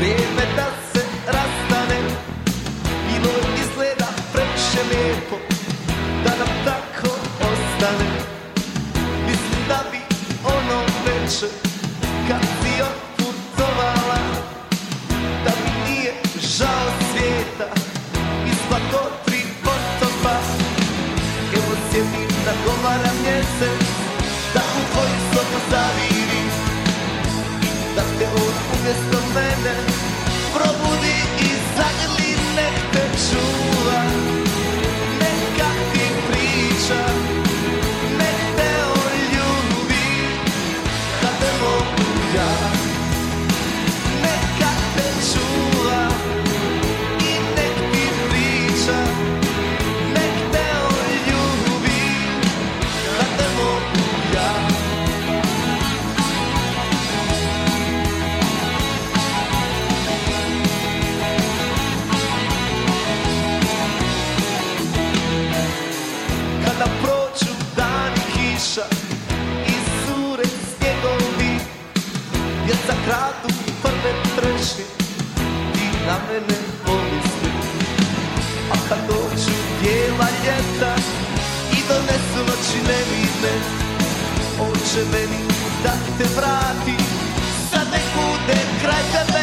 Vrijeme da se rastane, bilo izgleda previše lijepo da nam tako ostane. Mislim da bi ono veče kad si otputovala, da mi nije žao svijeta ispod 3 potopa. Evo sjedim nagovara mjesec da u tvoju sobu zaviri, da te on umjesto mene probudi i zagrli, nek te čuva, neka ti priča, nek te on ljubi, kad te mogu ja. Neka te čuva i nek ti priča, nek te on ljubi, kad te mogu ja. Kada prođu dani kiša i zure snjegovi, djeca kradu prve trešnje i na mene pomisli. A kad dođu bijela ljeta i donesu noći nevidne, on će meni da te vrati, sad nek bude kraj tebe.